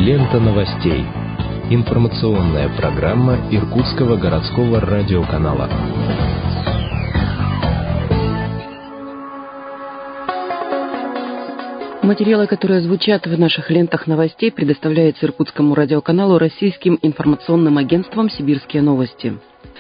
Лента новостей. Информационная программа Иркутского городского радиоканала. Материалы, которые звучат в наших лентах новостей, предоставляются Иркутскому радиоканалу Российским информационным агентством «Сибирские новости».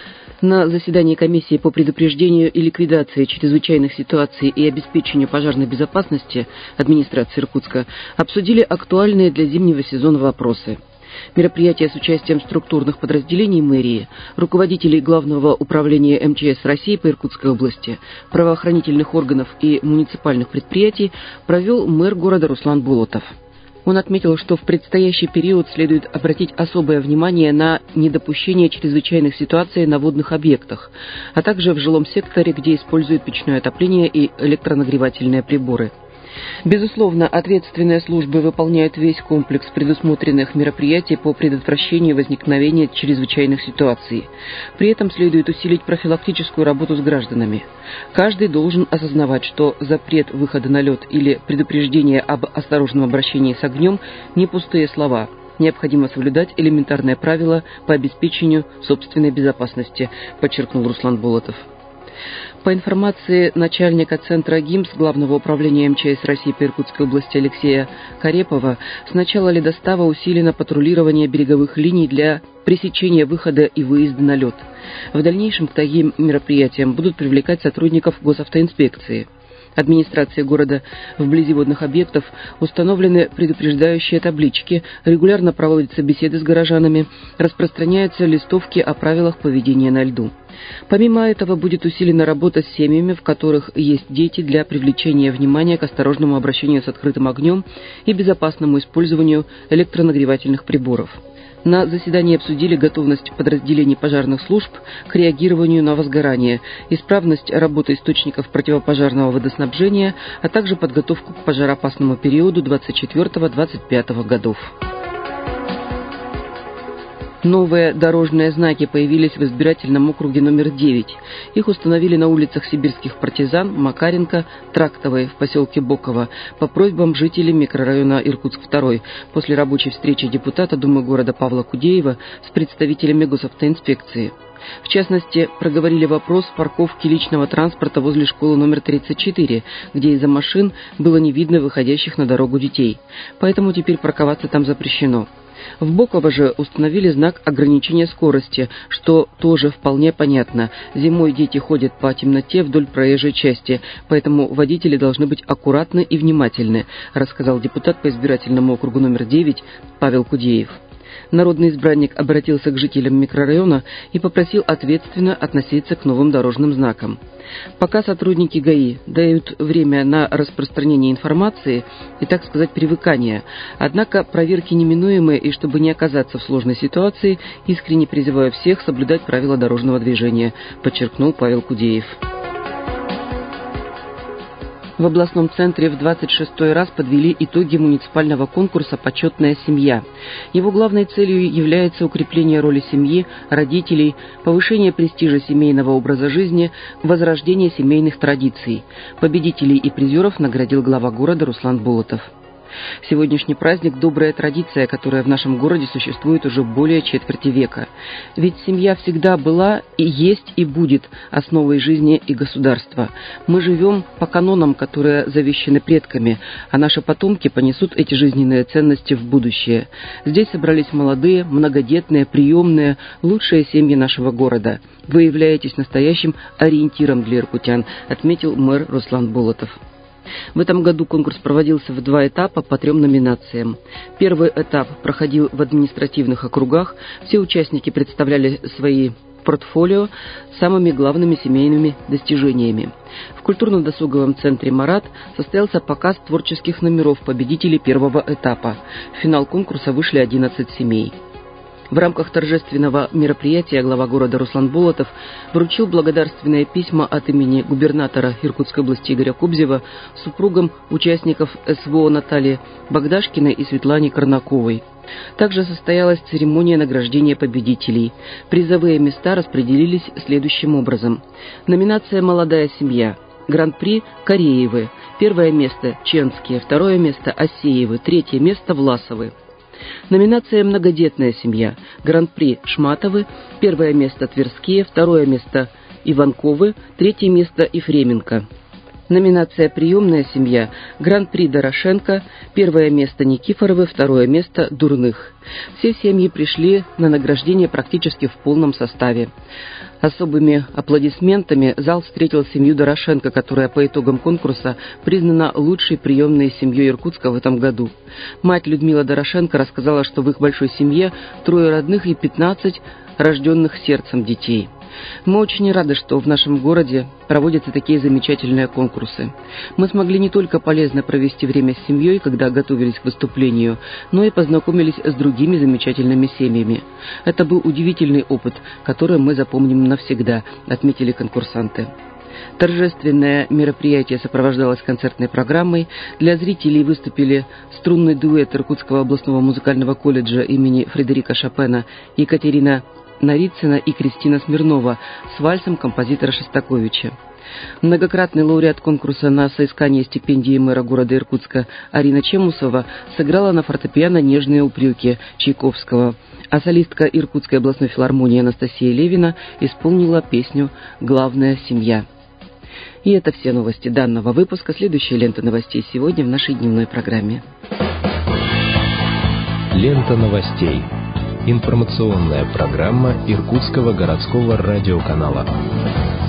На заседании комиссии по предупреждению и ликвидации чрезвычайных ситуаций и обеспечению пожарной безопасности администрации Иркутска обсудили актуальные для зимнего сезона вопросы. Мероприятие с участием структурных подразделений мэрии, руководителей Главного управления МЧС России по Иркутской области, правоохранительных органов и муниципальных предприятий провел мэр города Руслан Болотов. Он отметил, что в предстоящий период следует обратить особое внимание на недопущение чрезвычайных ситуаций на водных объектах, а также в жилом секторе, где используют печное отопление и электронагревательные приборы. Безусловно, ответственные службы выполняют весь комплекс предусмотренных мероприятий по предотвращению возникновения чрезвычайных ситуаций. При этом следует усилить профилактическую работу с гражданами. Каждый должен осознавать, что запрет выхода на лед или предупреждение об осторожном обращении с огнем не пустые слова. Необходимо соблюдать элементарные правила по обеспечению собственной безопасности, подчеркнул Руслан Болотов. По информации начальника Центра ГИМС Главного управления МЧС России по Иркутской области Алексея Карепова, с начала ледостава усилено патрулирование береговых линий для пресечения выхода и выезда на лед. В дальнейшем к таким мероприятиям будут привлекать сотрудников госавтоинспекции. Администрации города вблизи водных объектов установлены предупреждающие таблички, регулярно проводятся беседы с горожанами, распространяются листовки о правилах поведения на льду. Помимо этого будет усилена работа с семьями, в которых есть дети, для привлечения внимания к осторожному обращению с открытым огнем и безопасному использованию электронагревательных приборов. На заседании обсудили готовность подразделений пожарных служб к реагированию на возгорание, исправность работы источников противопожарного водоснабжения, а также подготовку к пожароопасному периоду 24-25 годов. Новые дорожные знаки появились в избирательном округе номер 9. Их установили на улицах сибирских партизан, Макаренко, Трактовой в поселке Боково по просьбам жителей микрорайона Иркутск-2 после рабочей встречи депутата Думы города Павла Кудеева с представителями госавтоинспекции. В частности, проговорили вопрос парковки личного транспорта возле школы номер 34, где из-за машин было не видно выходящих на дорогу детей. Поэтому теперь парковаться там запрещено. В Боково же установили знак ограничения скорости, что тоже вполне понятно. Зимой дети ходят по темноте вдоль проезжей части, поэтому водители должны быть аккуратны и внимательны, рассказал депутат по избирательному округу номер 9 Павел Кудеев. Народный избранник обратился к жителям микрорайона и попросил ответственно относиться к новым дорожным знакам. Пока сотрудники ГАИ дают время на распространение информации и, так сказать, привыкание, однако проверки неминуемы, и чтобы не оказаться в сложной ситуации, искренне призываю всех соблюдать правила дорожного движения, подчеркнул Павел Кудеев. В областном центре в 26-й раз подвели итоги муниципального конкурса «Почетная семья». Его главной целью является укрепление роли семьи, родителей, повышение престижа семейного образа жизни, возрождение семейных традиций. Победителей и призеров наградил глава города Руслан Болотов. Сегодняшний праздник – добрая традиция, которая в нашем городе существует уже более четверти века. Ведь семья всегда была и есть и будет основой жизни и государства. Мы живем по канонам, которые завещаны предками, а наши потомки понесут эти жизненные ценности в будущее. Здесь собрались молодые, многодетные, приемные, лучшие семьи нашего города. Вы являетесь настоящим ориентиром для иркутян, отметил мэр Руслан Болотов. В этом году конкурс проводился в 2 этапа по 3 номинациям. Первый этап проходил в административных округах. Все участники представляли свои портфолио с самыми главными семейными достижениями. В культурно-досуговом центре «Марат» состоялся показ творческих номеров победителей первого этапа. В финал конкурса вышли 11 семей. В рамках торжественного мероприятия глава города Руслан Болотов вручил благодарственные письма от имени губернатора Иркутской области Игоря Кобзева супругам участников СВО Наталье Богдашкиной и Светлане Корнаковой. Также состоялась церемония награждения победителей. Призовые места распределились следующим образом. Номинация «Молодая семья». Гран-при Кореевы. 1 место Ченские, 2 место Осеевы, 3 место Власовы. Номинация «Многодетная семья». Гран-при Шматовы. 1 место Тверские, 2 место Иванковы, 3 место Ефременко. Номинация «Приемная семья». Гран-при Дорошенко. 1 место Никифоровы, 2 место Дурных. Все семьи пришли на награждение практически в полном составе. Особыми аплодисментами зал встретил семью Дорошенко, которая по итогам конкурса признана лучшей приемной семьей Иркутска в этом году. Мать Людмила Дорошенко рассказала, что в их большой семье 3 родных и 15 рожденных сердцем детей. Мы очень рады, что в нашем городе проводятся такие замечательные конкурсы. Мы смогли не только полезно провести время с семьей, когда готовились к выступлению, но и познакомились с другими замечательными семьями. Это был удивительный опыт, который мы запомним навсегда, отметили конкурсанты. Торжественное мероприятие сопровождалось концертной программой. Для зрителей выступили струнный дуэт Иркутского областного музыкального колледжа имени Фредерика Шопена Екатерина Нарицына и Кристина Смирнова с вальсом композитора Шостаковича. Многократный лауреат конкурса на соискание стипендии мэра города Иркутска Арина Чемусова сыграла на фортепиано «Нежные упреки» Чайковского, а солистка Иркутской областной филармонии Анастасия Левина исполнила песню «Главная семья». И это все новости данного выпуска. Следующая лента новостей сегодня в нашей дневной программе. Лента новостей. Информационная программа Иркутского городского радиоканала.